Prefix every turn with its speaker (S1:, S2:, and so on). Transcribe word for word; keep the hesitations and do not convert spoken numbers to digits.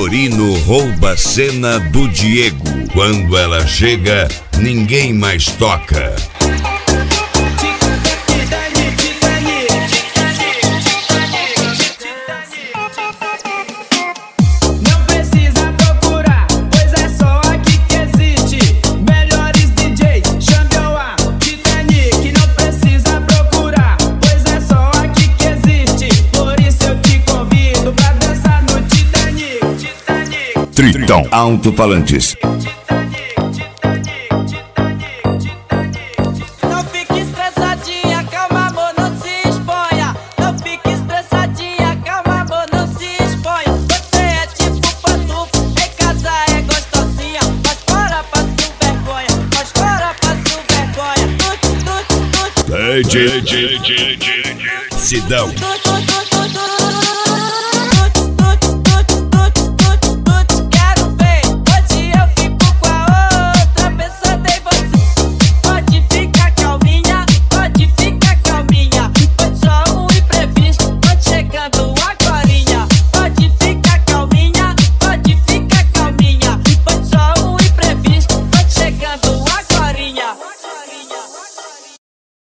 S1: Fiorino rouba a cena do Diego. Quando ela chega, ninguém mais toca.
S2: Não precisa procurar, pois é só aqui que existe. Melhores D Js, chame a Titanic. Não precisa procurar, pois é só aqui que existe. Por isso eu te convido pra dançar no Titanic. Titanic.
S1: Tritão Alto-Falantes.
S3: Não fique estressadinha, calma amor, não se exponha. Não fique estressadinha, calma amor, não se exponha. Você é tipo pantufo, em casa é gostosinha. Mas fora passo vergonha, mas fora passo vergonha. Tut, tut, tut,
S1: Sidão.
S3: tut.